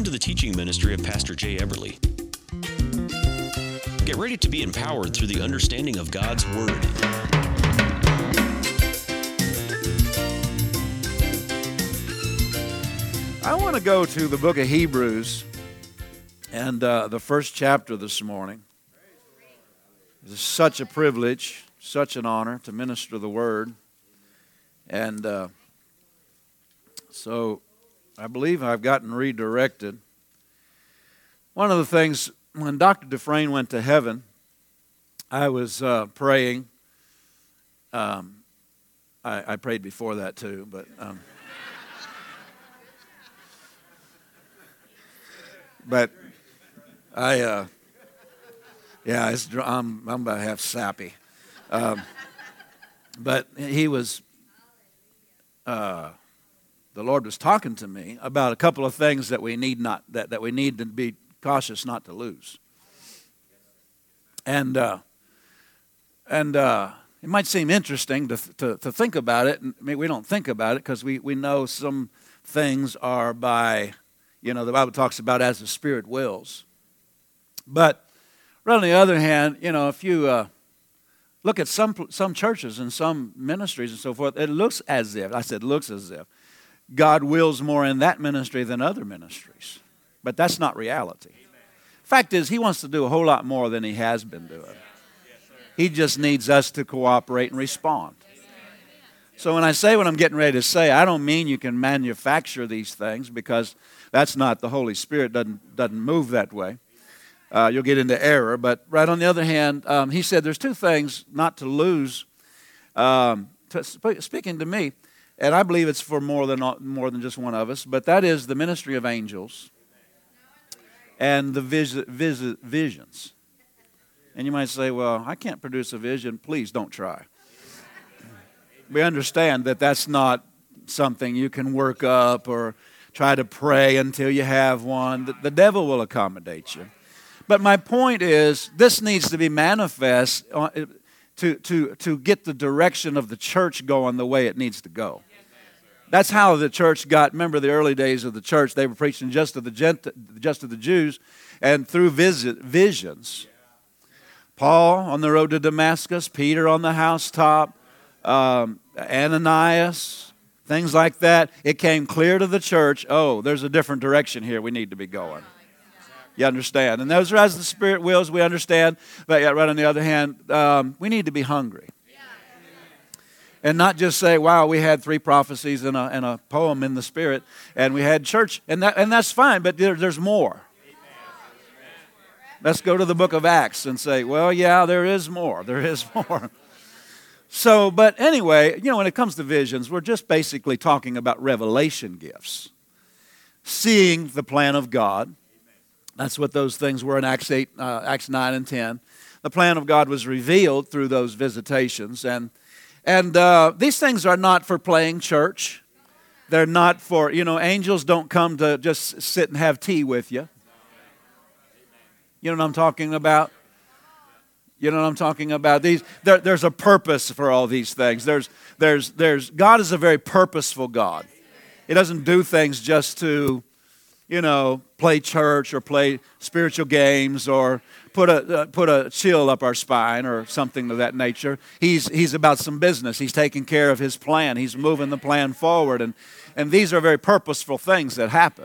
to the teaching ministry of Pastor Jay Eberly. Get ready to be empowered through the understanding of God's Word. I want to go to the book of Hebrews and the first chapter this morning. It's such a privilege, such an honor to minister the Word. And so I believe I've gotten redirected. One of the things, when Dr. Dufresne went to heaven, I was praying. I prayed before that too, but... But I'm about half sappy. But he was, the Lord was talking to me about a couple of things that we need that we need to be cautious not to lose. And it might seem interesting to think about it. I mean, we don't think about it because we know some things are by. You know, the Bible talks about as the Spirit wills. But on the other hand, you know, if you look at some churches and some ministries and so forth, it looks as if, God wills more in that ministry than other ministries. But that's not reality. Fact is, He wants to do a whole lot more than He has been doing. He just needs us to cooperate and respond. So when I say what I'm getting ready to say, I don't mean you can manufacture these things, because that's not the Holy Spirit. Doesn't move that way. You'll get into error. But right on the other hand, he said there's two things not to lose. Speaking to me, and I believe it's for more than just one of us. But that is the ministry of angels and the visions. And you might say, well, I can't produce a vision. Please don't try. We understand that that's not something you can work up or try to pray until you have one. The devil will accommodate you. But my point is, this needs to be manifest to get the direction of the church going the way it needs to go. That's how the church got. Remember the early days of the church, they were preaching just to the Jews, and through visions. Paul on the road to Damascus, Peter on the housetop, Ananias, things like that. It came clear to the church, oh, there's a different direction here we need to be going. You understand? And those are as the Spirit wills, we understand. But yet, right on the other hand, we need to be hungry. And not just say, wow, we had 3 prophecies and a poem in the Spirit, and we had church, and that's fine, but there's more. Let's go to the book of Acts and say, well, yeah, there is more. There is more. So, but anyway, you know, when it comes to visions, we're just basically talking about revelation gifts. Seeing the plan of God. That's what those things were in Acts 9 and 10. The plan of God was revealed through those visitations. And these things are not for playing church. They're not for, you know, angels don't come to just sit and have tea with you. You know what I'm talking about? You know what I'm talking about? There's a purpose for all these things. God is a very purposeful God. He doesn't do things just to, you know, play church or play spiritual games or put a chill up our spine or something of that nature. He's about some business. He's taking care of His plan. He's moving the plan forward, and these are very purposeful things that happen.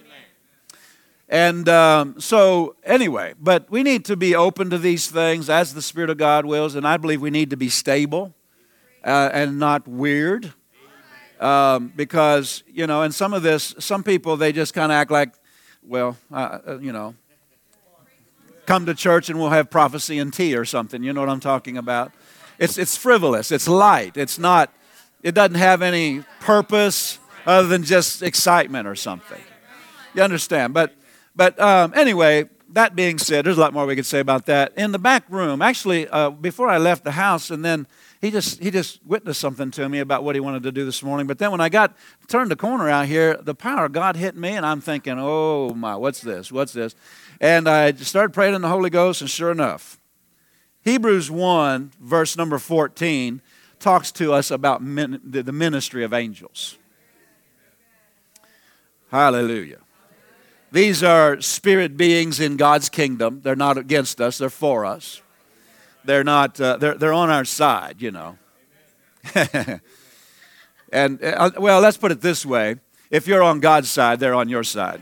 And so anyway, but we need to be open to these things as the Spirit of God wills, and I believe we need to be stable and not weird, because, you know, and some people, they just kind of act like, well, you know, come to church and we'll have prophecy and tea or something. You know what I'm talking about? It's frivolous. It's light. It doesn't have any purpose other than just excitement or something. You understand? But anyway, that being said, there's a lot more we could say about that. In the back room, actually, before I left the house, and then he just witnessed something to me about what he wanted to do this morning. But then when I turned the corner out here, the power of God hit me, and I'm thinking, oh my, what's this? What's this? And I started praying in the Holy Ghost, and sure enough, Hebrews 1, verse number 14, talks to us about the ministry of angels. Hallelujah. These are spirit beings in God's kingdom. They're not against us. They're for us. They're not. They're on our side, you know. And well, let's put it this way: if you're on God's side, they're on your side.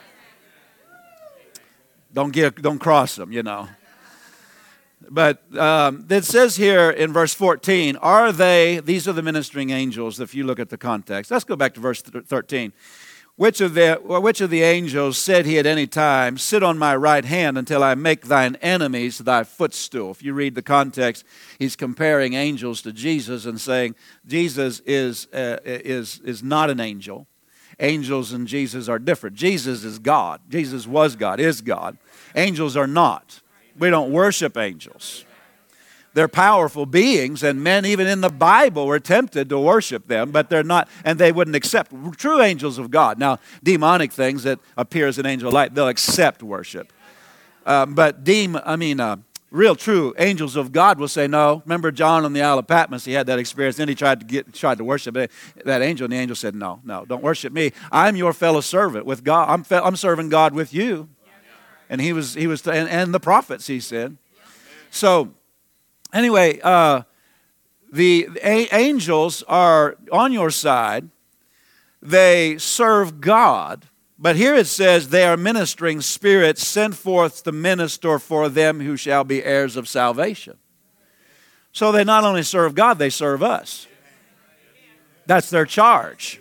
Don't cross them, you know. But it says here in verse 14, these are the ministering angels, if you look at the context. Let's go back to verse 13. Which of the angels said he at any time, sit on my right hand until I make thine enemies thy footstool? If you read the context, he's comparing angels to Jesus and saying Jesus is not an angel. Angels and Jesus are different. Jesus is God. Jesus was God, is God. Angels are not. We don't worship angels. They're powerful beings, and men even in the Bible were tempted to worship them, but they're not, and they wouldn't accept true angels of God. Now, demonic things that appear as an angel of light, they'll accept worship. Real true angels of God will say no. Remember John on the Isle of Patmos, he had that experience. Then he tried to worship that angel, and the angel said, no, don't worship me. I'm your fellow servant with God. I'm serving God with you. And he was, and the prophets, he said. So, anyway, the angels are on your side. They serve God. But here it says they are ministering spirits sent forth to minister for them who shall be heirs of salvation. So they not only serve God, they serve us. That's their charge.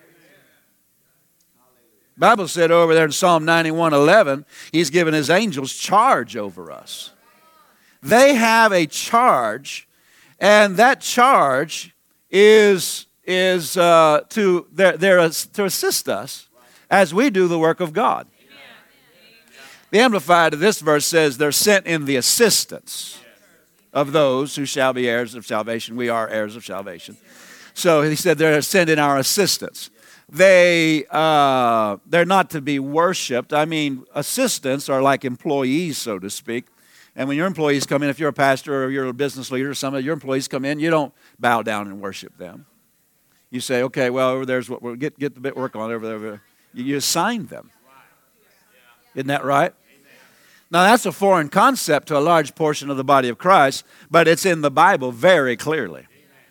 The Bible said over there in Psalm 91:11, he's given his angels charge over us. They have a charge, and that charge is to assist us as we do the work of God. The Amplified of this verse says they're sent in the assistance of those who shall be heirs of salvation. We are heirs of salvation. So he said they're sent in our assistance. They're not to be worshipped. I mean, assistants are like employees, so to speak. And when your employees come in, if you're a pastor or you're a business leader or something, your employees come in, you don't bow down and worship them. You say, okay, well, over there's what we'll get the bit work on over there. You assign them. Isn't that right? Now, that's a foreign concept to a large portion of the body of Christ, but it's in the Bible very clearly.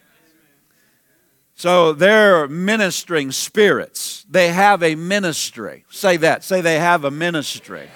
So they're ministering spirits. They have a ministry. Say that. Say they have a ministry.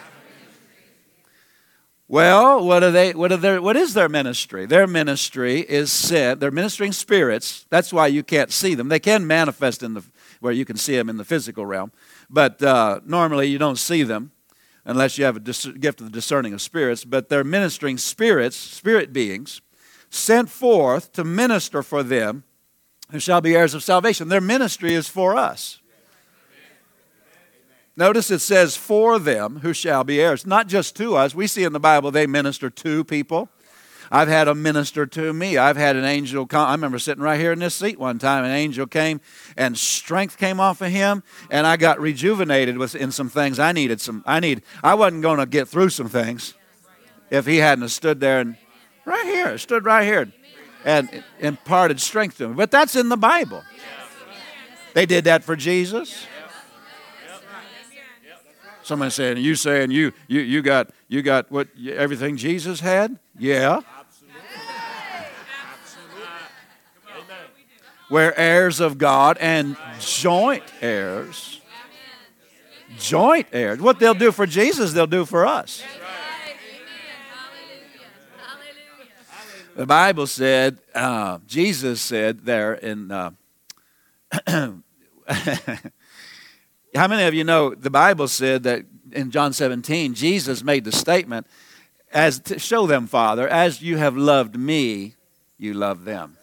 Well, what is their ministry? Their ministry is sent. They're ministering spirits. That's why you can't see them. They can manifest where you can see them in the physical realm, but normally you don't see them unless you have a gift of the discerning of spirits. But they're ministering spirits, spirit beings, sent forth to minister for them who shall be heirs of salvation. Their ministry is for us. Notice it says for them who shall be heirs, not just to us. We see in the Bible they minister to people. I've had them minister to me. I've had an angel come. I remember sitting right here in this seat one time. An angel came and strength came off of him, and I got rejuvenated in some things I needed. I wasn't going to get through some things if he hadn't stood there and stood right here and imparted strength to me. But that's in the Bible. They did that for Jesus. Somebody saying you got what everything Jesus had? Yeah. We're heirs of God and joint heirs. Joint heirs. What they'll do for Jesus, they'll do for us. The Bible said, Jesus said there in, how many of you know the Bible said that in John 17, Jesus made the statement, as to show them, Father, as you have loved me, you love them.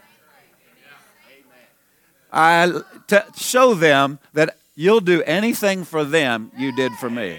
To show them that you'll do anything for them you did for me.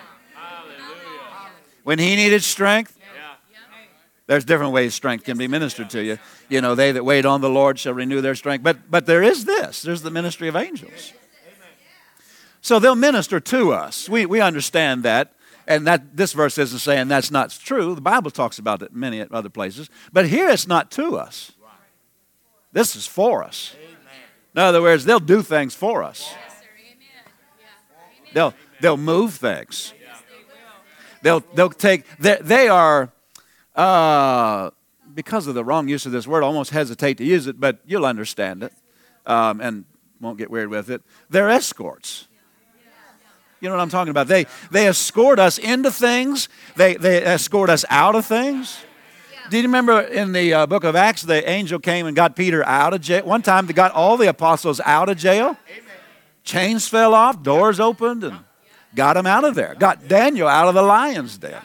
When he needed strength, there's different ways strength can be ministered to you. You know, they that wait on the Lord shall renew their strength. But there is this. There's the ministry of angels. So they'll minister to us. We understand that. And that this verse isn't saying that's not true. The Bible talks about it in many other places. But here it's not to us. This is for us. In other words, they'll do things for us. They'll move things. They'll take, they are, because of the wrong use of this word, I almost hesitate to use it, but you'll understand it and won't get weird with it. They're escorts. You know what I'm talking about? They escort us into things. They escort us out of things. Do you remember in the book of Acts, the angel came and got Peter out of jail? One time they got all the apostles out of jail. Chains fell off, doors opened, and got them out of there. Got Daniel out of the lion's den.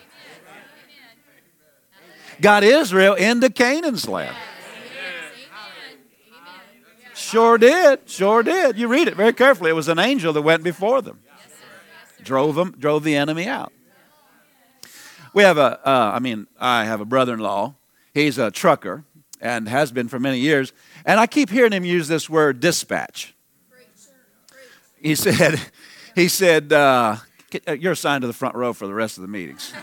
Got Israel into Canaan's land. Sure did. Sure did. You read it very carefully. It was an angel that went before them. Drove the enemy out. We have I have a brother-in-law. He's a trucker and has been for many years. And I keep hearing him use this word dispatch. He said, you're assigned to the front row for the rest of the meetings.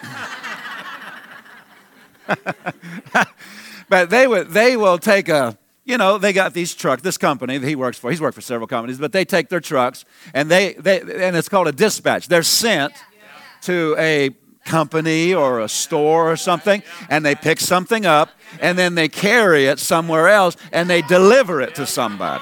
But they will take they got these trucks, this company that he works for, he's worked for several companies, but they take their trucks and and it's called a dispatch. They're sent to a company or a store or something, and they pick something up, and then they carry it somewhere else, and they deliver it to somebody.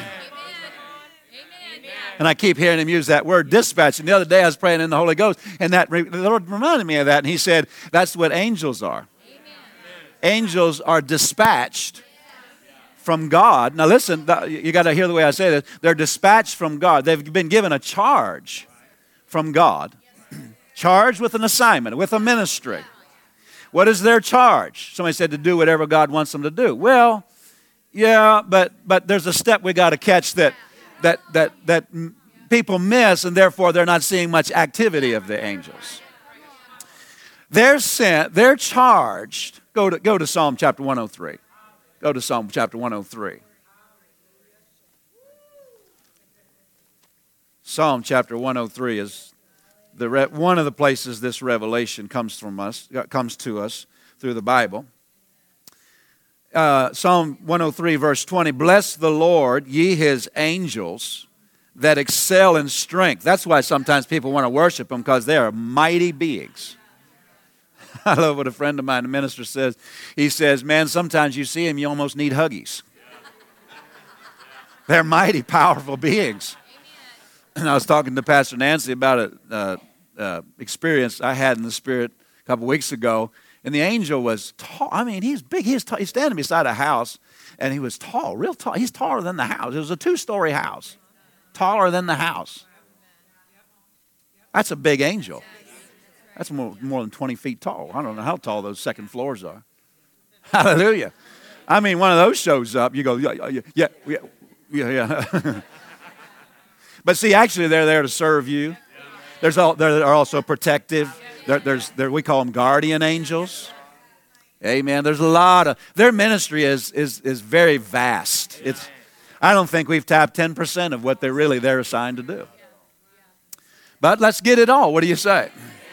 And I keep hearing him use that word dispatch. And the other day I was praying in the Holy Ghost, and the Lord reminded me of that, and he said, that's what angels are. Angels are dispatched from God. Now listen, you got to hear the way I say this. They're dispatched from God. They've been given a charge from God. Charged with an assignment, with a ministry. What is their charge? Somebody said to do whatever God wants them to do. Well, yeah, but there's a step we got to catch that people miss, and therefore they're not seeing much activity of the angels. They're sent, they're charged. Go to Psalm chapter 103. Go to Psalm chapter 103. Psalm chapter 103 is one of the places this revelation comes to us through the Bible. Psalm 103 verse 20, bless the Lord, ye his angels that excel in strength. That's why sometimes people want to worship them, because they are mighty beings. I love what a friend of mine, a minister, says. He says, man, sometimes you see them, you almost need huggies. They're mighty, powerful beings. And I was talking to Pastor Nancy about an experience I had in the Spirit a couple weeks ago. And the angel was tall. I mean, he's big. He's standing beside a house, and he was tall, real tall. He's taller than the house. It was a 2-story house, taller than the house. That's a big angel. That's more than 20 feet tall. I don't know how tall those second floors are. Hallelujah. I mean, one of those shows up, you go, yeah. But see, actually, they're there to serve you. They're also protective. We call them guardian angels. Amen. There's a lot of, their ministry is very vast. I don't think we've tapped 10% of what they're assigned to do. But let's get it all. What do you say?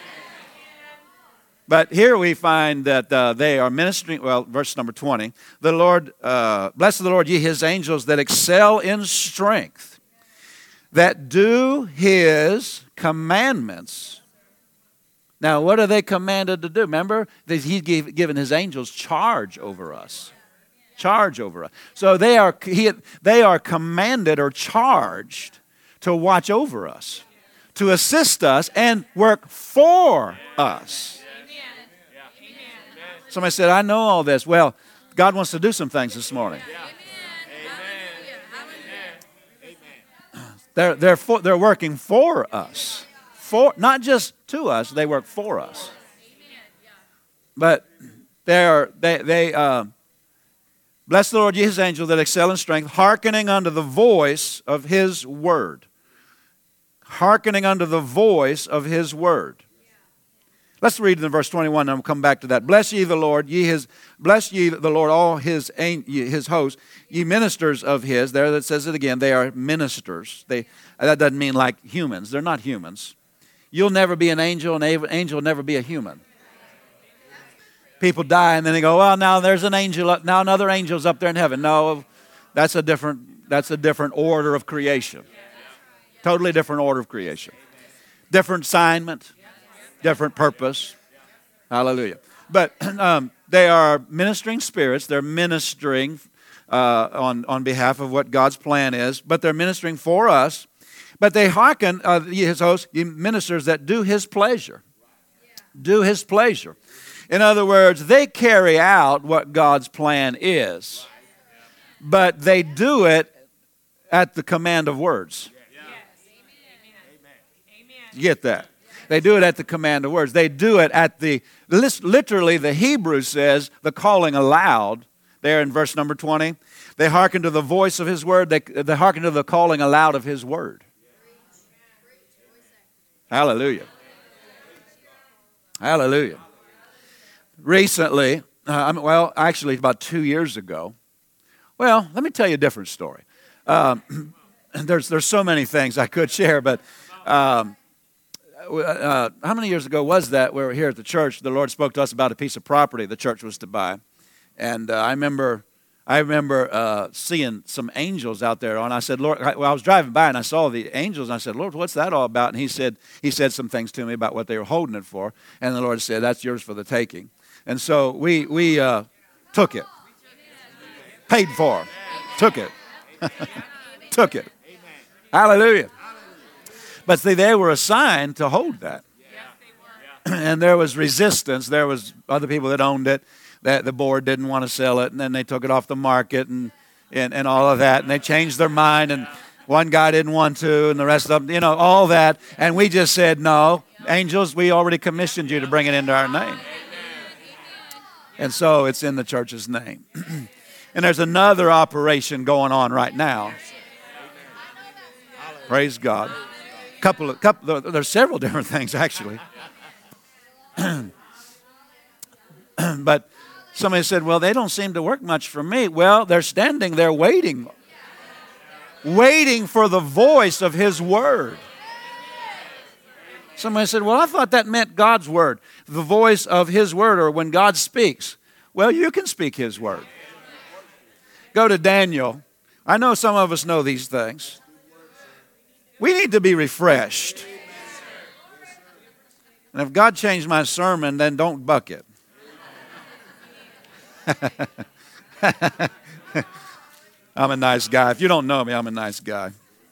But here we find that they are ministering, verse number 20. The Lord, bless the Lord, ye his angels that excel in strength, that do his commandments. Now, what are they commanded to do? Remember, he's given his angels charge over us. Charge over us. So they are commanded or charged to watch over us, to assist us, and work for us. Somebody said, I know all this. Well, God wants to do some things this morning. They're working for us. Not just to us, they work for us. But they bless the Lord, ye his angels that excel in strength, hearkening unto the voice of his word. Hearkening unto the voice of his word. Let's read in verse 21, and we'll come back to that. Bless ye the Lord, bless ye the Lord, all his hosts, ye ministers of his. There that says it again, they are ministers. That doesn't mean like humans. They're not humans. You'll never be an angel, and an angel will never be a human. People die, and then they go, well, now there's an angel, now another angel's up there in heaven. No, that's a different order of creation. Totally different order of creation. Different assignment, different purpose. Hallelujah. But they are ministering spirits. They're ministering on behalf of what God's plan is, but they're ministering for us. But they hearken, his host, ministers that do his pleasure. Do his pleasure. In other words, they carry out what God's plan is, but they do it at the command of words. You get that? They do it at the command of words. They do it at literally the Hebrew says, the calling aloud, there in verse number 20. They hearken to the voice of his word. They hearken to the calling aloud of his word. Hallelujah. Hallelujah. Recently, actually about 2 years ago, well, let me tell you a different story. There's so many things I could share, but how many years ago was that we were here at the church? The Lord spoke to us about a piece of property the church was to buy. And I remember seeing some angels out there. And I said, Lord, I was driving by and I saw the angels. And I said, Lord, what's that all about? And he said some things to me about what they were holding it for. And the Lord said, that's yours for the taking. And so we took it. Paid for. Took it. Took it. Hallelujah. But see, they were assigned to hold that. And there was resistance. There was other people that owned it. That the board didn't want to sell it, and then they took it off the market and all of that, and they changed their mind, and one guy didn't want to, and the rest of them, all that. And we just said, no, angels, we already commissioned you to bring it into our name. And so it's in the church's name. And there's another operation going on right now. Praise God. There's several different things, actually. But somebody said, well, they don't seem to work much for me. Well, they're standing there waiting for the voice of his word. Somebody said, well, I thought that meant God's word, the voice of his word, or when God speaks. Well, you can speak his word. Go to Daniel. I know some of us know these things. We need to be refreshed. And if God changed my sermon, then don't buck it. I'm a nice guy. If you don't know me, I'm a nice guy.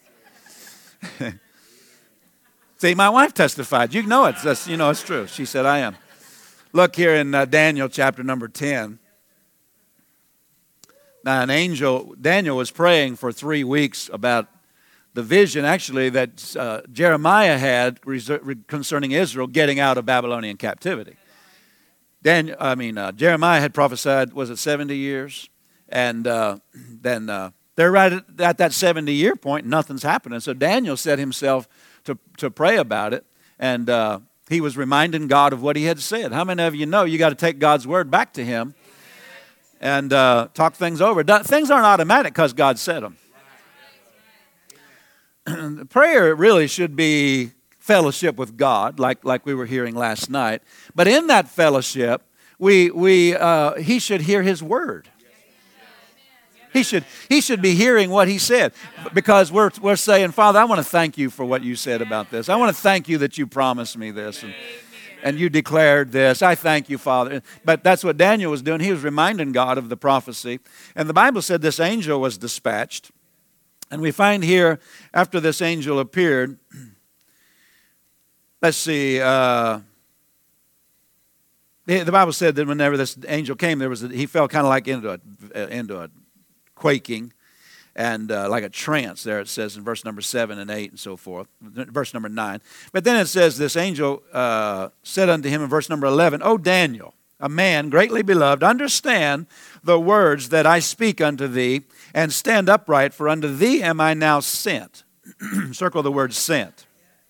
See, my wife testified. You know it. It's true. She said, I am. Look here in Daniel chapter number 10. Now, Daniel was praying for 3 weeks about the vision, actually, that Jeremiah had concerning Israel getting out of Babylonian captivity. Jeremiah had prophesied, was it 70 years? And then they're right at that 70-year point, nothing's happening. So Daniel set himself to pray about it, and he was reminding God of what he had said. How many of you know you got to take God's word back to him and talk things over? Things aren't automatic because God said them. Prayer really should be fellowship with God, like we were hearing last night. But in that fellowship, he should hear his word. He should be hearing what he said, because we're saying, Father, I want to thank you for what you said about this. I want to thank you that you promised me this and you declared this. I thank you, Father. But that's what Daniel was doing. He was reminding God of the prophecy. And the Bible said this angel was dispatched. And we find here, after this angel appeared, let's see, the Bible said that whenever this angel came, he fell kind of like into a quaking and like a trance. There it says in verse number 7 and 8 and so forth, verse number 9. But then it says this angel said unto him in verse number 11, O Daniel, a man greatly beloved, understand the words that I speak unto thee, and stand upright, for unto thee am I now sent. Circle the word sent.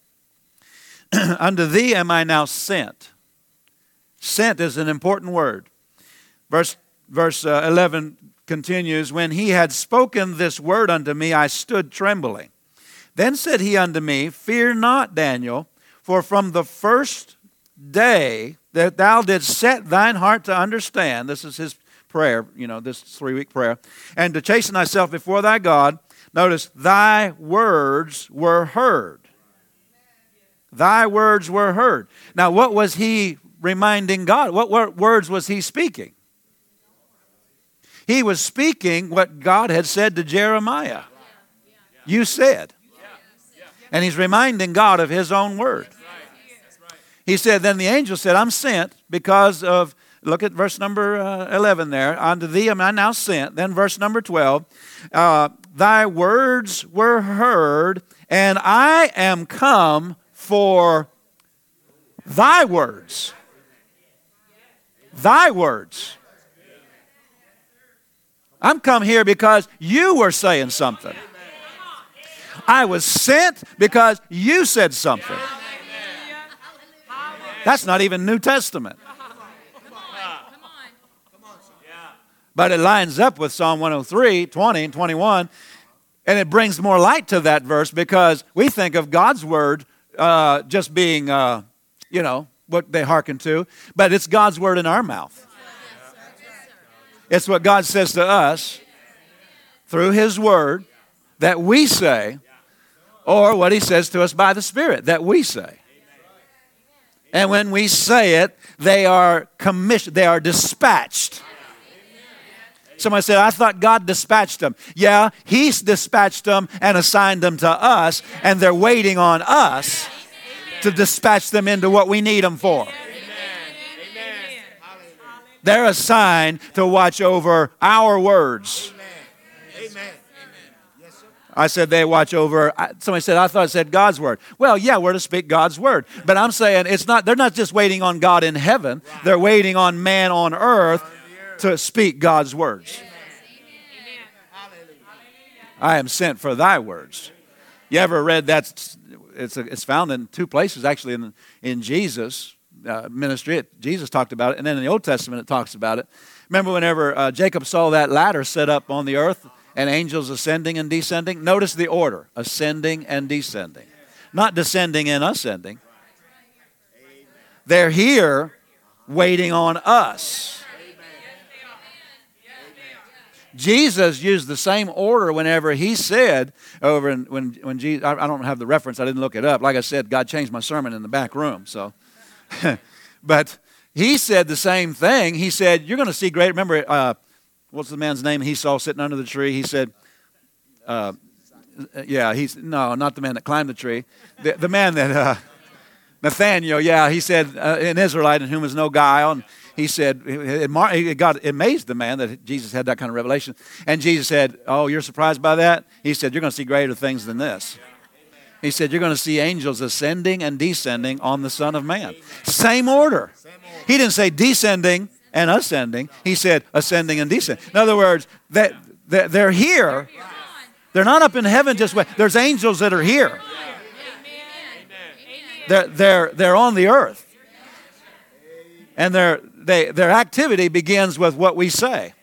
Unto thee am I now sent. Sent is an important word. Verse 11 continues, when he had spoken this word unto me, I stood trembling. Then said he unto me, fear not, Daniel, for from the first day that thou didst set thine heart to understand, this is his prayer, this 3-week prayer, and to chasten thyself before thy God, notice, thy words were heard. Thy words were heard. Now, what was he reminding God? What words was he speaking? He was speaking what God had said to Jeremiah. You said. And he's reminding God of his own word. He said, then the angel said, I'm sent because of, look at verse number 11 there. Unto thee am I now sent. Then verse number 12. Thy words were heard, and I am come for thy words. Thy words. I'm come here because you were saying something. I was sent because you said something. That's not even New Testament. But it lines up with Psalm 103, 20 and 21. And it brings more light to that verse because we think of God's word just being, what they hearken to. But it's God's word in our mouth. It's what God says to us through His word that we say, or what He says to us by the Spirit that we say. And when we say it, they are commissioned, they are dispatched. Somebody said, I thought God dispatched them. Yeah, He's dispatched them and assigned them to us, and they're waiting on us to dispatch them into what we need them for. They're assigned to watch over our words. I said they watch over, somebody said, I thought it said God's word. Well, yeah, we're to speak God's word. But I'm saying they're not just waiting on God in heaven. They're waiting on man on earth to speak God's words. I am sent for thy words. You ever read that? It's found in two places, actually, in Jesus' ministry. Jesus talked about it, and then in the Old Testament it talks about it. Remember whenever Jacob saw that ladder set up on the earth and angels ascending and descending? Notice the order, ascending and descending. Not descending and ascending. They're here waiting on us. Jesus used the same order whenever He said when Jesus, I don't have the reference, I didn't look it up. Like I said, God changed my sermon in the back room, so. But He said the same thing. He said, you're going to see great, remember, what's the man's name he saw sitting under the tree? He said, not the man that climbed the tree. The man that, Nathaniel, he said, an Israelite in whom is no guile. And he said, it amazed the man that Jesus had that kind of revelation. And Jesus said, oh, you're surprised by that? He said, you're going to see greater things than this. He said, you're going to see angels ascending and descending on the Son of Man. Same order. He didn't say descending and ascending. He said ascending and descending. In other words, they're here. They're not up in heaven just wait. There's angels that are here. They're on the earth. And their activity begins with what we say.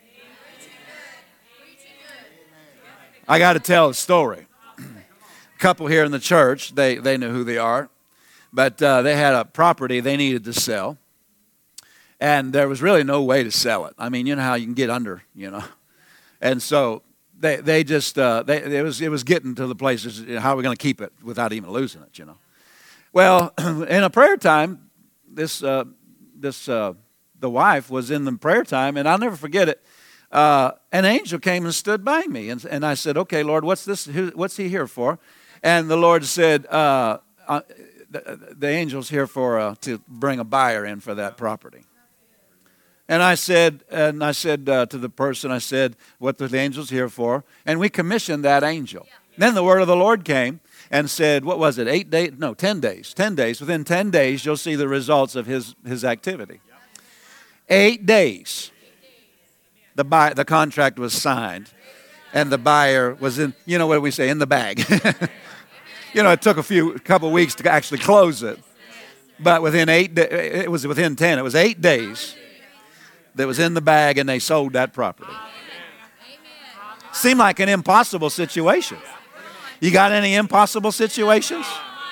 I got to tell a story. A couple here in the church, they know who they are. But they had a property they needed to sell. And there was really no way to sell it. I mean, you know how you can get under, And so it was getting to the places, how are we going to keep it without even losing it, Well, in a prayer time, the wife was in the prayer time, and I'll never forget it. An angel came and stood by me, and I said, okay, Lord, what's this? What's he here for? And the Lord said, the angel's here to bring a buyer in for that property. And I said to the person, I said, what are the angels here for? And we commissioned that angel. Then the word of the Lord came and said, what was it, 8 days? No, 10 days. 10 days. Within 10 days, you'll see the results of his activity. 8 days. The contract was signed. And the buyer was in, what do we say, in the bag. It took a couple weeks to actually close it. But within 8 days, it was within 10. It was 8 days that was in the bag, and they sold that property. Seemed like an impossible situation. You got any impossible situations?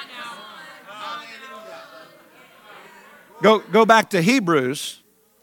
Go back to Hebrews.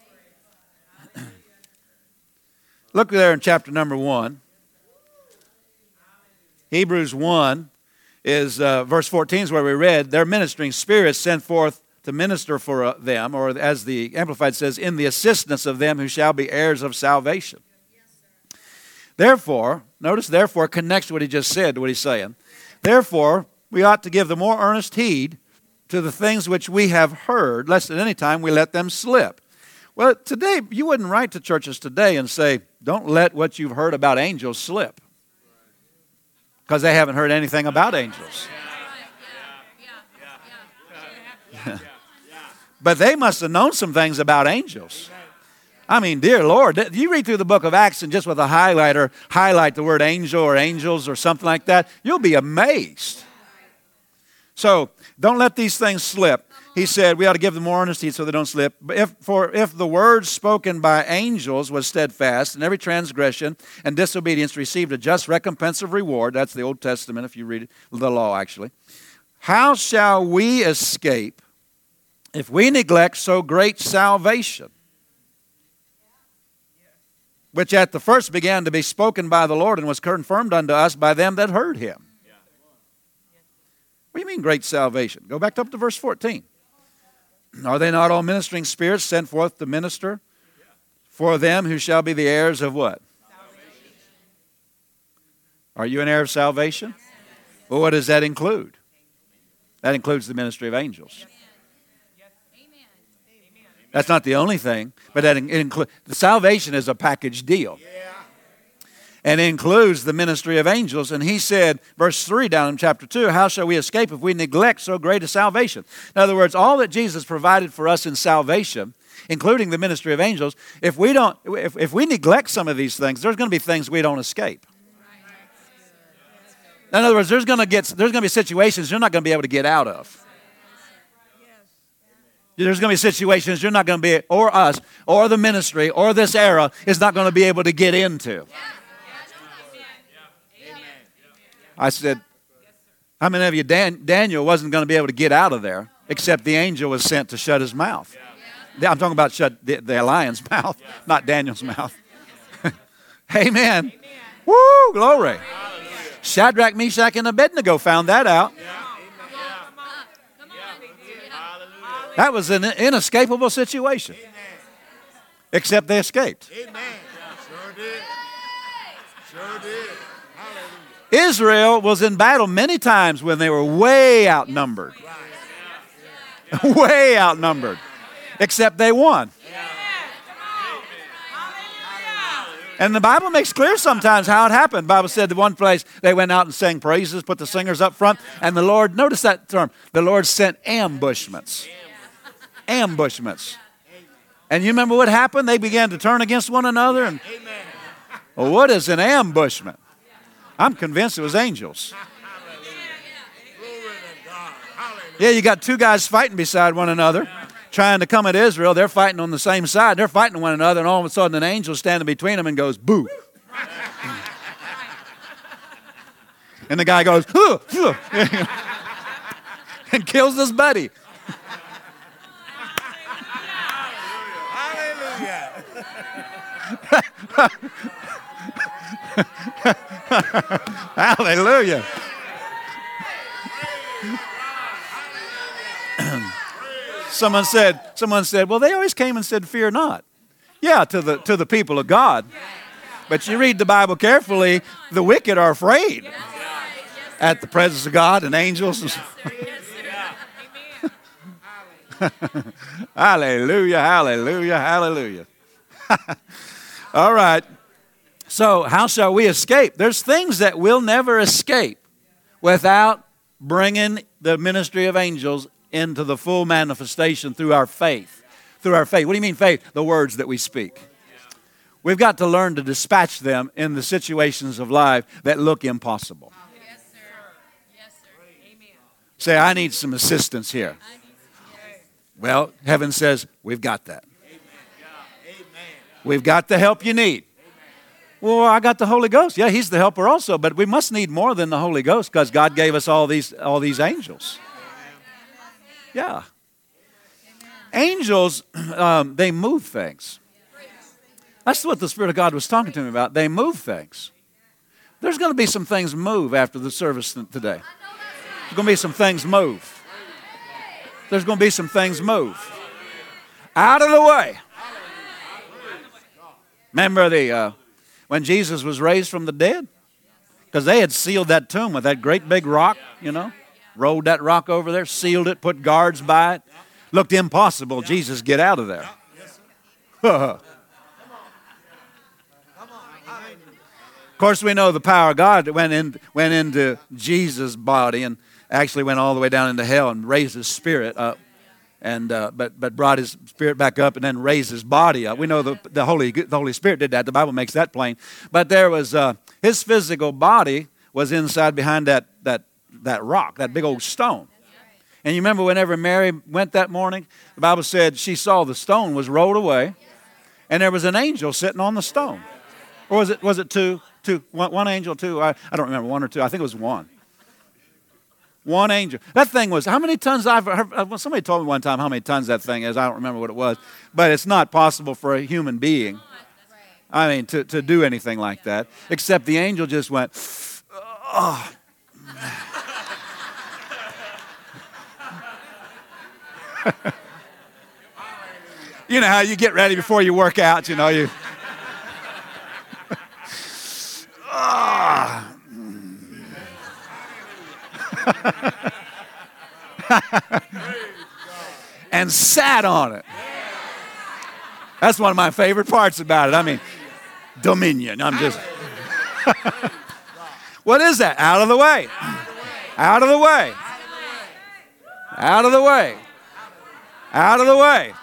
Look there in chapter number 1. Hebrews 1. is verse 14 is where we read, their ministering spirits sent forth to minister for them, or as the Amplified says, in the assistance of them who shall be heirs of salvation. Therefore, notice therefore connects what he just said to what he's saying. Therefore, we ought to give the more earnest heed to the things which we have heard, lest at any time we let them slip. Well, today, you wouldn't write to churches today and say, don't let what you've heard about angels slip. Because they haven't heard anything about angels. But they must have known some things about angels. I mean, dear Lord, you read through the book of Acts and just with a highlighter, highlight the word angel or angels or something like that, you'll be amazed. So, don't let these things slip. He said we ought to give them more earnest heed so they don't slip. But if the word spoken by angels was steadfast, and every transgression and disobedience received a just recompense of reward, that's the Old Testament if you read it, the law actually, how shall we escape if we neglect so great salvation, which at the first began to be spoken by the Lord and was confirmed unto us by them that heard him? What do you mean great salvation? Go back up to verse 14. Are they not all ministering spirits sent forth to minister for them who shall be the heirs of what? Salvation. Are you an heir of salvation? Well, what does that include? That includes the ministry of angels. That's not the only thing, but that includes the salvation is a package deal. And it includes the ministry of angels. And he said, verse 3 down in chapter 2, how shall we escape if we neglect so great a salvation? In other words, all that Jesus provided for us in salvation, including the ministry of angels, if we neglect some of these things, there's going to be things we don't escape. In other words, there's going to be situations you're not going to be able to get out of. There's going to be situations you're not going to be, or us, or the ministry, or this era is not going to be able to get into. I said, how many of you, Daniel wasn't going to be able to get out of there, except the angel was sent to shut his mouth. I'm talking about shut the lion's mouth, not Daniel's mouth. Amen. Woo, glory. Shadrach, Meshach, and Abednego found that out. That was an inescapable situation. Except they escaped. Amen. Sure did. Sure did. Israel was in battle many times when they were way outnumbered. Way outnumbered. Except they won. And the Bible makes clear sometimes how it happened. The Bible said that one place they went out and sang praises, put the singers up front, and the Lord, notice that term, the Lord sent ambushments. Ambushments. And you remember what happened? They began to turn against one another. And, well, what is an ambushment? I'm convinced it was angels. Yeah, you got two guys fighting beside one another, trying to come at Israel. They're fighting on the same side. They're fighting one another, and all of a sudden an angel standing between them and goes, boo. And the guy goes, and kills his buddy. Hallelujah. Someone said, well, they always came and said, fear not. Yeah, to the people of God. But you read the Bible carefully, the wicked are afraid at the presence of God and angels. Hallelujah, hallelujah, hallelujah. All right. So how shall we escape? There's things that we'll never escape without bringing the ministry of angels into the full manifestation through our faith. Through our faith. What do you mean faith? The words that we speak. We've got to learn to dispatch them in the situations of life that look impossible. Yes, sir. Yes, sir. Amen. Say, I need some assistance here. Well, heaven says, we've got that. We've got the help you need. Well, I got the Holy Ghost. Yeah, He's the helper also, but we must need more than the Holy Ghost because God gave us all these angels. Yeah. Angels, they move things. That's what the Spirit of God was talking to me about. They move things. There's going to be some things move after the service today. There's going to be some things move. There's going to be some things move. Out of the way. Remember when Jesus was raised from the dead? Because they had sealed that tomb with that great big rock, rolled that rock over there, sealed it, put guards by it. Looked impossible. Jesus, get out of there. Of course, we know the power of God that went into Jesus' body and actually went all the way down into hell and raised his spirit up, and but brought his spirit back up and then raised his body up. We know the Holy Spirit did that. The Bible makes that plain. But there was his physical body was inside behind that rock, that big old stone. And you remember whenever Mary went that morning, the Bible said she saw the stone was rolled away, and there was an angel sitting on the stone. Or was it two? One angel, two? I don't remember, one or two. I think it was one. One angel. That thing was, how many tons? I've heard, somebody told me one time how many tons that thing is. I don't remember what it was. But it's not possible for a human being, to do anything like that. Except the angel just went, oh. You know how you get ready before you work out, you. And sat on it. That's one of my favorite parts about it. Dominion. I'm just. What is that? Out of the way. Out of the way. Out of the way. Out of the way.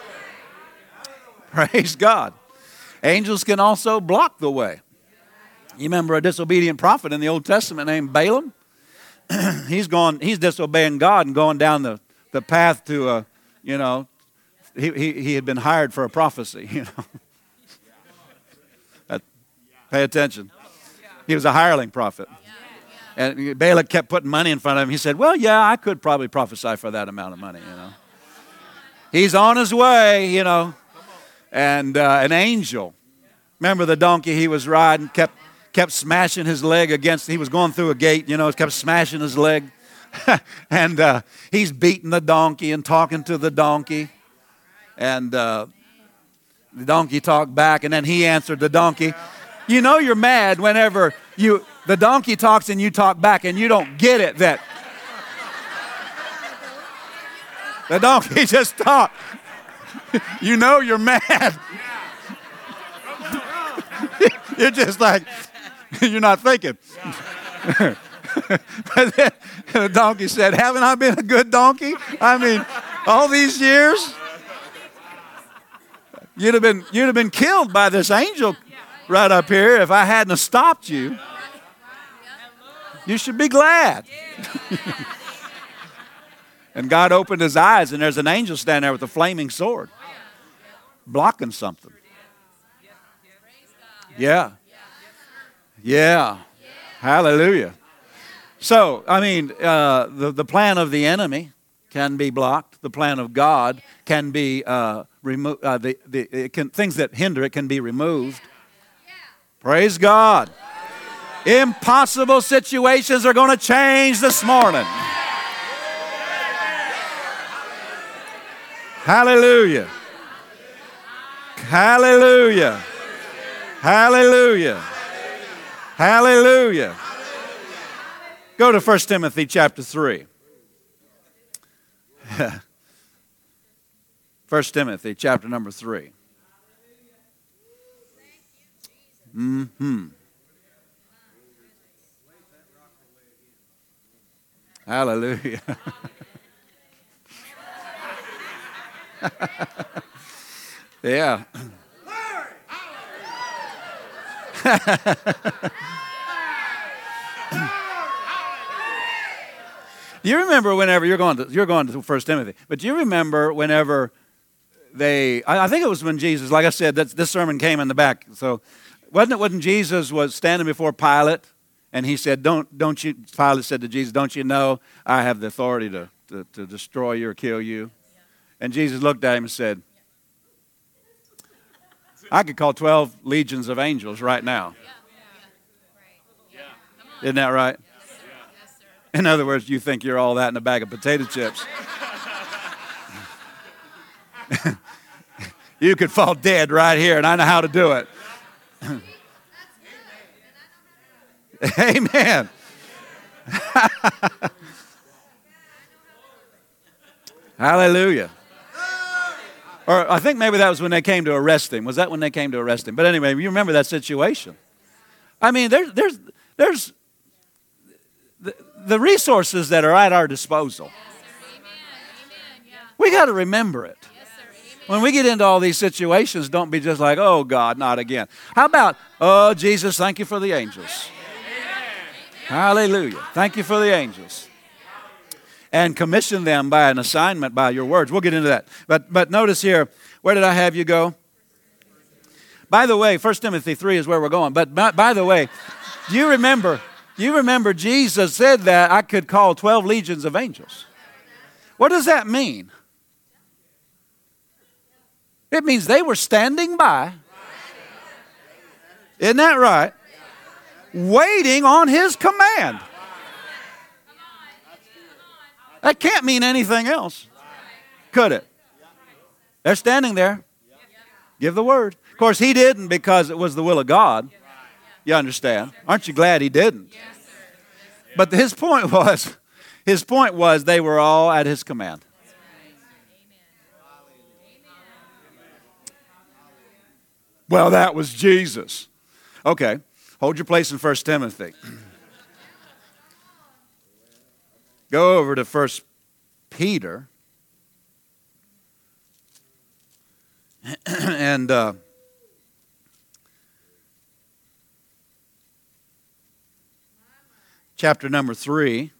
Praise God. Angels can also block the way. You remember a disobedient prophet in the Old Testament named Balaam? He's disobeying God and going down the path to, he had been hired for a prophecy, Pay attention. He was a hireling prophet. And Balak kept putting money in front of him. He said, well, yeah, I could probably prophesy for that amount of money, He's on his way, And an angel, remember the donkey he was riding, kept smashing his leg against, he was going through a gate, kept smashing his leg. And he's beating the donkey and talking to the donkey. And the donkey talked back, and then he answered the donkey. You're mad whenever the donkey talks and you talk back and you don't get it that the donkey just talked. You're mad. You're just like, you're not thinking. But then the donkey said, haven't I been a good donkey? All these years? You'd have been killed by this angel right up here if I hadn't stopped you. You should be glad. And God opened his eyes, and there's an angel standing there with a flaming sword, blocking something. Yeah. Yeah. Hallelujah. So, the plan of the enemy can be blocked. The plan of God can be removed. Things that hinder it can be removed. Praise God. Impossible situations are going to change this morning. Hallelujah. Hallelujah. Hallelujah. Hallelujah. Go to 1 Timothy chapter 3. 1 Timothy chapter number 3. Hallelujah. Yeah. Do you remember whenever you're going to 1 Timothy, but do you remember whenever I think it was when Jesus, like I said, this sermon came in the back. So wasn't it when Jesus was standing before Pilate and he said, don't you, Pilate said to Jesus, don't you know I have the authority to destroy you or kill you? And Jesus looked at him and said, I could call 12 legions of angels right now. Isn't that right? In other words, you think you're all that in a bag of potato chips. You could fall dead right here, and I know how to do it. Amen. Hallelujah. Or I think maybe that was when they came to arrest him. Was that when they came to arrest him? But anyway, you remember that situation. I mean, there's the resources that are at our disposal. We got to remember it. When we get into all these situations, don't be just like, oh, God, not again. How about, oh, Jesus, thank you for the angels. Hallelujah. Thank you for the angels. And commission them by an assignment by your words. We'll get into that. But notice here, where did I have you go? By the way, 1 Timothy 3 is where we're going. But by the way, do you remember Jesus said that I could call 12 legions of angels? What does that mean? It means they were standing by. Isn't that right? Waiting on His command. That can't mean anything else, could it? They're standing there. Give the word. Of course, He didn't because it was the will of God. You understand? Aren't you glad He didn't? But his point was they were all at His command. Well, that was Jesus. Okay, hold your place in 1 Timothy. Go over to 1 Peter. And chapter number 3.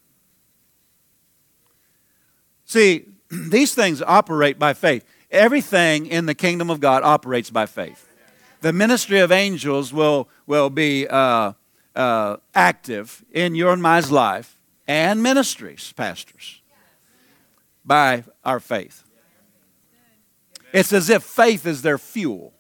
See, these things operate by faith. Everything in the kingdom of God operates by faith. The ministry of angels will be active in your and my life and ministries, pastors, by our faith. It's as if faith is their fuel.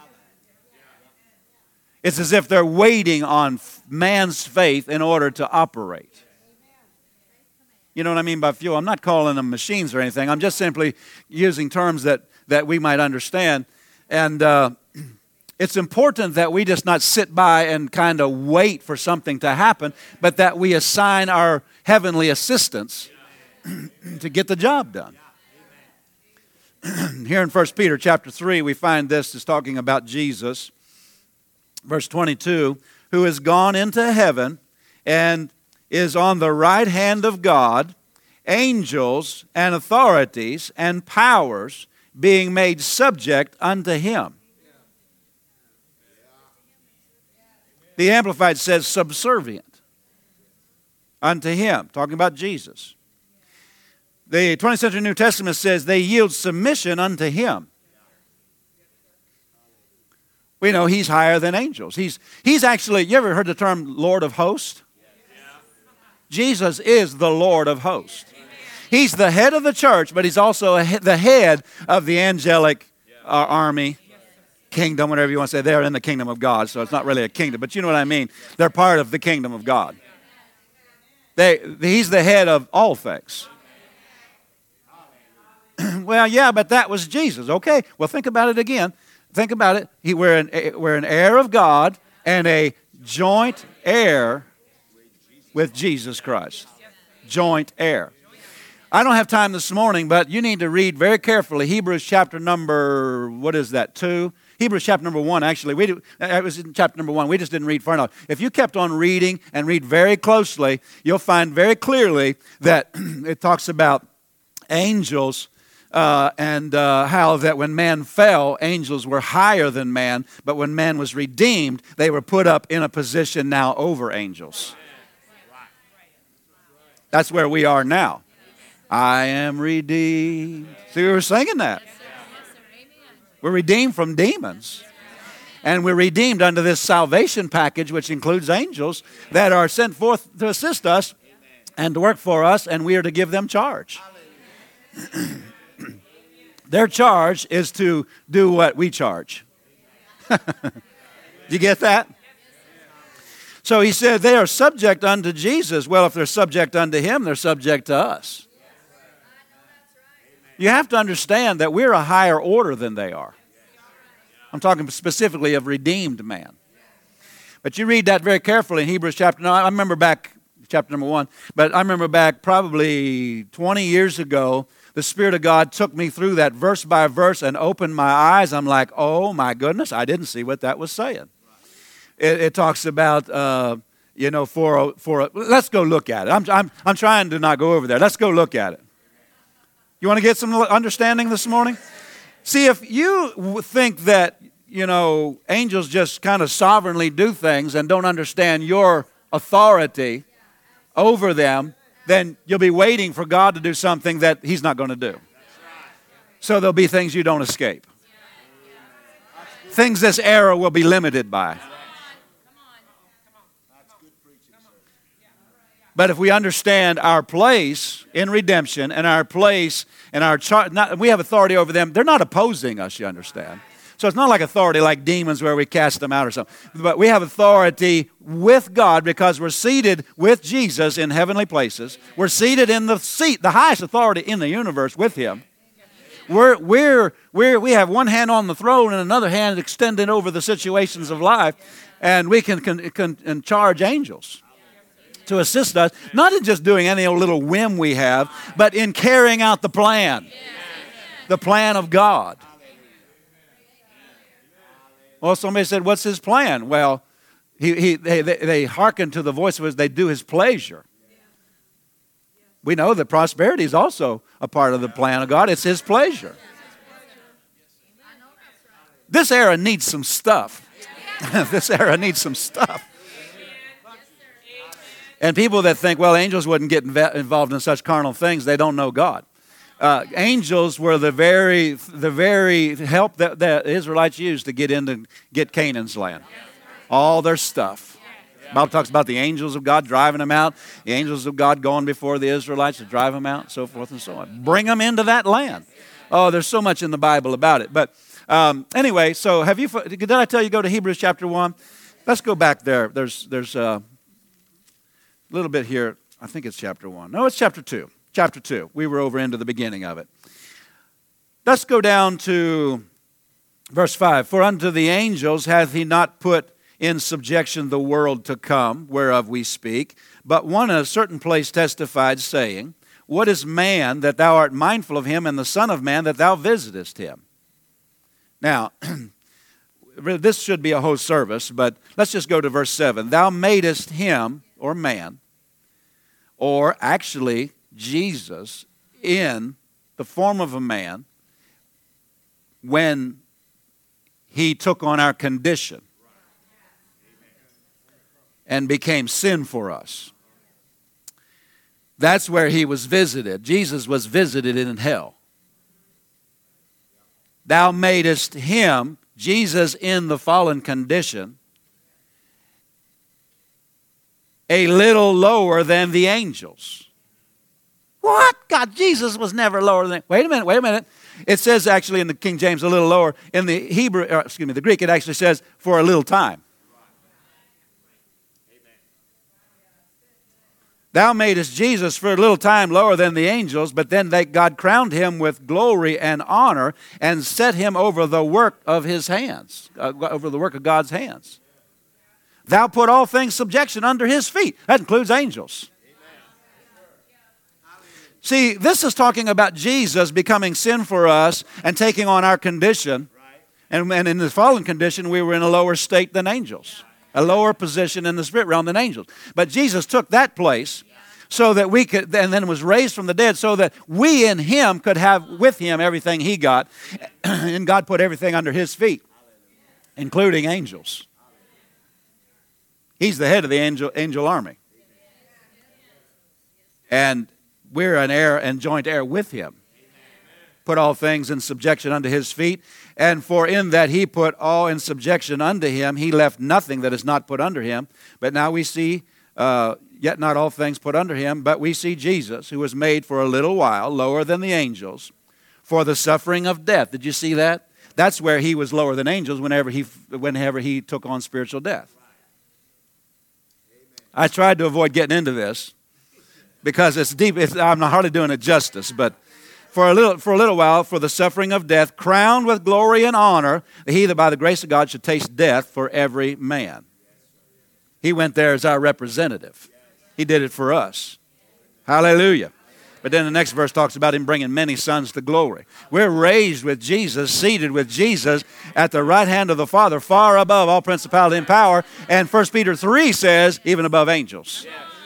It's as if they're waiting on man's faith in order to operate. You know what I mean by fuel? I'm not calling them machines or anything. I'm just simply using terms that we might understand. And it's important that we just not sit by and kind of wait for something to happen, but that we assign our heavenly assistants to get the job done. Here in 1 Peter chapter 3, we find this is talking about Jesus. Verse 22, who has gone into heaven and is on the right hand of God, angels and authorities and powers being made subject unto Him. The Amplified says subservient unto Him, talking about Jesus. The 20th Century New Testament says they yield submission unto Him. We know He's higher than angels. He's actually, you ever heard the term Lord of Hosts? Jesus is the Lord of Hosts. He's the head of the church, but He's also the head of the angelic army, kingdom, whatever you want to say. They're in the kingdom of God, so it's not really a kingdom, but you know what I mean. They're part of the kingdom of God. He's the head of all things. Well, yeah, but that was Jesus. Okay, well, think about it again. Think about it. We're an heir of God and a joint heir with Jesus Christ. Joint heir. I don't have time this morning, but you need to read very carefully Hebrews chapter number, 2? Hebrews chapter number 1, actually. It was in chapter number 1. We just didn't read far enough. If you kept on reading and read very closely, you'll find very clearly that it talks about angels and how that when man fell, angels were higher than man, but when man was redeemed, they were put up in a position now over angels. That's where we are now. I am redeemed. See, we were singing that. We're redeemed from demons. And we're redeemed under this salvation package, which includes angels that are sent forth to assist us and to work for us, and we are to give them charge. Their charge is to do what we charge. Do you get that? So he said they are subject unto Jesus. Well, if they're subject unto him, they're subject to us. You have to understand that we're a higher order than they are. I'm talking specifically of redeemed man. But you read that very carefully in Hebrews chapter 9. I remember back, chapter number 1, but I remember back probably 20 years ago, the Spirit of God took me through that verse by verse and opened my eyes. I'm like, oh my goodness, I didn't see what that was saying. It talks about, let's go look at it. I'm trying to not go over there. Let's go look at it. You want to get some understanding this morning? See, if you think that, angels just kind of sovereignly do things and don't understand your authority over them, then you'll be waiting for God to do something that he's not going to do. So there'll be things you don't escape. Things this era will be limited by. But if we understand our place in redemption and our place and our we have authority over them. They're not opposing us, you understand. So it's not like authority like demons where we cast them out or something. But we have authority with God because we're seated with Jesus in heavenly places. We're seated in the seat, the highest authority in the universe with him. We have one hand on the throne and another hand extended over the situations of life. And we can charge angels to assist us, not in just doing any old little whim we have, but in carrying out the plan of God. Well, somebody said, what's his plan? Well, they hearken to the voice of his, they do his pleasure. We know that prosperity is also a part of the plan of God. It's his pleasure. This era needs some stuff. This era needs some stuff. And people that think, well, angels wouldn't get involved in such carnal things, they don't know God. Angels were the very help that the Israelites used to get Canaan's land. All their stuff. The Bible talks about the angels of God driving them out, the angels of God going before the Israelites to drive them out, so forth and so on. Bring them into that land. Oh, there's so much in the Bible about it. But anyway, so did I tell you go to Hebrews chapter 1? Let's go back there. There's a little bit here. I think it's chapter 1. No, it's chapter 2. Chapter 2. We were over into the beginning of it. Let's go down to verse 5. For unto the angels hath he not put in subjection the world to come, whereof we speak. But one in a certain place testified, saying, What is man that thou art mindful of him, and the Son of Man that thou visitest him? Now, this should be a whole service, but let's just go to verse 7. Thou madest him, or man, or actually Jesus, in the form of a man when he took on our condition and became sin for us. That's where he was visited. Jesus was visited in hell. Thou madest him, Jesus in the fallen condition, a little lower than the angels. What? God, Jesus was never lower than... Wait a minute. It says actually in the King James a little lower. In the the Greek, it actually says for a little time. Thou madest Jesus for a little time lower than the angels, but then God crowned him with glory and honor and set him over the work of his hands, over the work of God's hands. Thou put all things subjection under his feet. That includes angels. See, this is talking about Jesus becoming sin for us and taking on our condition. And in the fallen condition, we were in a lower state than angels. A lower position in the spirit realm than angels. But Jesus took that place so that we could, and then was raised from the dead so that we in him could have with him everything he got. And God put everything under his feet, including angels. He's the head of the angel army. And we're an heir and joint heir with him. Put all things in subjection unto his feet. And for in that he put all in subjection unto him, he left nothing that is not put under him. But now we see, yet not all things put under him, but we see Jesus, who was made for a little while lower than the angels, for the suffering of death. Did you see that? That's where he was lower than angels whenever he took on spiritual death. I tried to avoid getting into this because it's deep. I'm not hardly doing it justice, but for a little while, for the suffering of death, crowned with glory and honor, he that by the grace of God should taste death for every man. He went there as our representative. He did it for us. Hallelujah. But then the next verse talks about him bringing many sons to glory. We're raised with Jesus, seated with Jesus at the right hand of the Father, far above all principality and power. And 1 Peter 3 says, even above angels.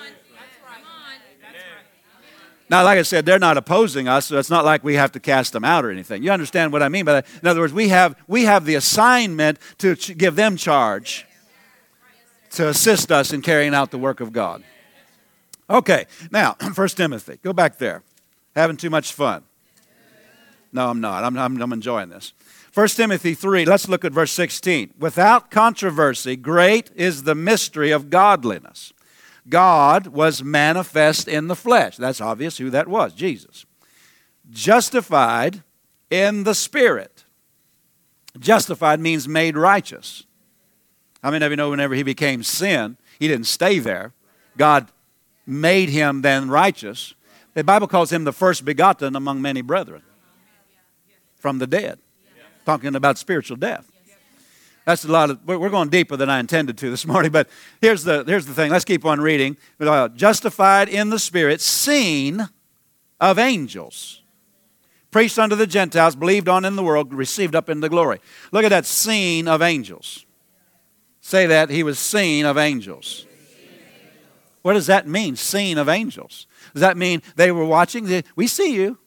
Now, like I said, they're not opposing us, so it's not like we have to cast them out or anything. You understand what I mean by that? In other words, we have the assignment to give them charge to assist us in carrying out the work of God. Okay, now, 1 Timothy. Go back there. Having too much fun. No, I'm not. I'm enjoying this. 1 Timothy 3, let's look at verse 16. Without controversy, great is the mystery of godliness. God was manifest in the flesh. That's obvious who that was, Jesus. Justified in the Spirit. Justified means made righteous. How many of you know whenever he became sin, he didn't stay there. God made him then righteous. The Bible calls him the first begotten among many brethren from the dead. Talking about spiritual death. That's a lot of, we're going deeper than I intended to this morning, but here's the thing. Let's keep on reading. Justified in the Spirit, seen of angels. Preached unto the Gentiles, believed on in the world, received up into glory. Look at that, seen of angels. Say that, he was seen of angels. What does that mean, seen of angels? Does that mean they were watching? We see you.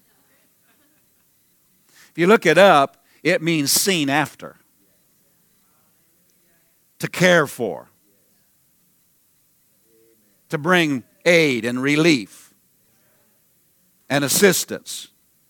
If you look it up, it means seen after. To care for. To bring aid and relief and assistance.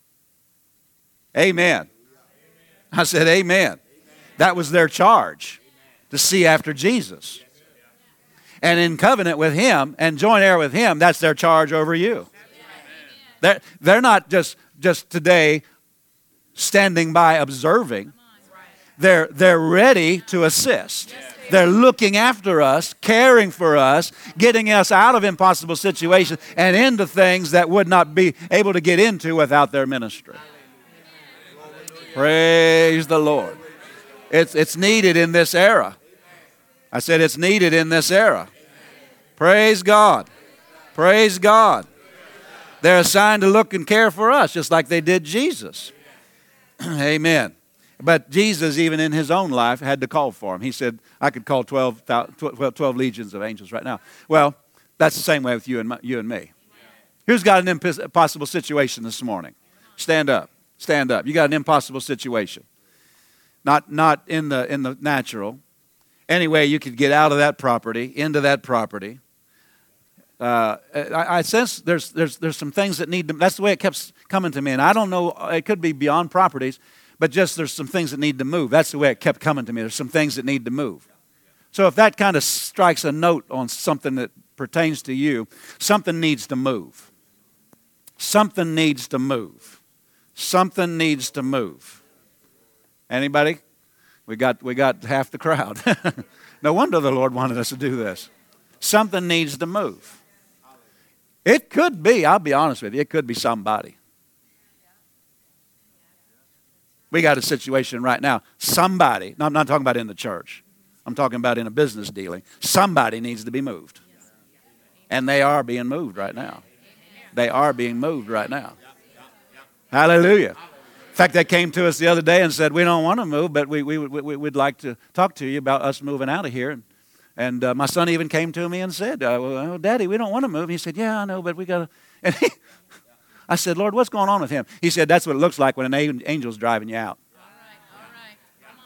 Amen. I said amen. That was their charge. To see after Jesus. And in covenant with him and joint heir with him, that's their charge over you. They're not just today standing by observing. They're ready to assist. They're looking after us, caring for us, getting us out of impossible situations and into things that would not be able to get into without their ministry. Praise the Lord. It's needed in this era. I said it's needed in this era. Praise God. Praise God. They're assigned to look and care for us just like they did Jesus. Amen. But Jesus, even in his own life, had to call for him. He said, I could call 12 legions of angels right now. Well, that's the same way with you and me. Who's got an impossible situation this morning? Stand up. Stand up. You got an impossible situation. Not in the natural. Anyway, you could get out of that property, into that property. I sense there's some things that need to, that's the way it kept coming to me. And I don't know, it could be beyond properties, but just there's some things that need to move. That's the way it kept coming to me. There's some things that need to move. So if that kind of strikes a note on something that pertains to you, something needs to move. Something needs to move. Something needs to move. Anybody? We got half the crowd. No wonder the Lord wanted us to do this. Something needs to move. It could be, I'll be honest with you, it could be somebody. We got a situation right now. Somebody, no, I'm not talking about in the church. I'm talking about in a business dealing. Somebody needs to be moved. And they are being moved right now. They are being moved right now. Hallelujah. In fact, they came to us the other day and said, we don't want to move, but we'd like to talk to you about us moving out of here. And my son even came to me and said, well, Daddy, we don't want to move. He said, yeah, I know, but we got to. I said, Lord, what's going on with him? He said, that's what it looks like when an angel's driving you out. All right. Come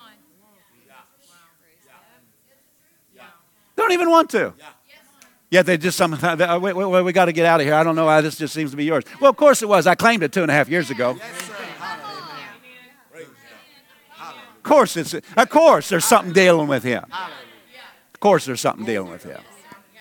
on. Don't even want to. Yet they just sometimes, we got to get out of here. I don't know why this just seems to be yours. Well, of course it was. I claimed it 2.5 years ago. Of course there's something dealing with him. Of course there's something dealing with him.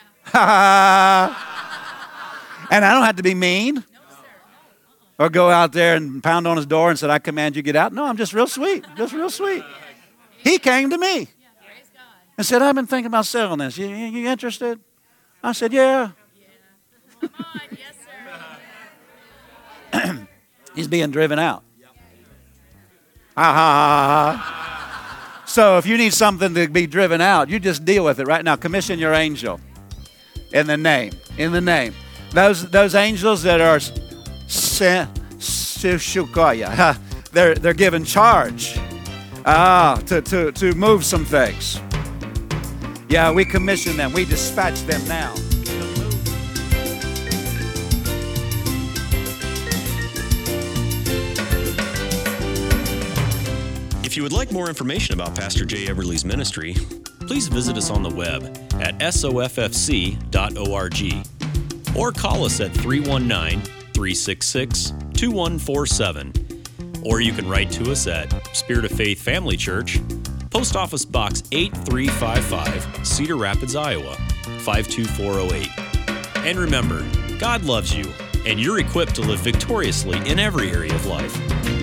And I don't have to be mean or go out there and pound on his door and said, I command you to get out. No, I'm just real sweet. Just real sweet. He came to me and said, I've been thinking about selling this. You interested? I said, yeah. Come on. Yes, sir. He's being driven out. Ha ha ha ha. So if you need something to be driven out, you just deal with it right now. Commission your angel in the name. In the name. Those angels that are they're given charge to move some things. Yeah, we commission them. We dispatch them now. If you would like more information about Pastor Jay Eberly's ministry, please visit us on the web at soffc.org or call us at 319-366-2147. Or you can write to us at Spirit of Faith Family Church, Post Office Box 8355, Cedar Rapids, Iowa, 52408. And remember, God loves you, and you're equipped to live victoriously in every area of life.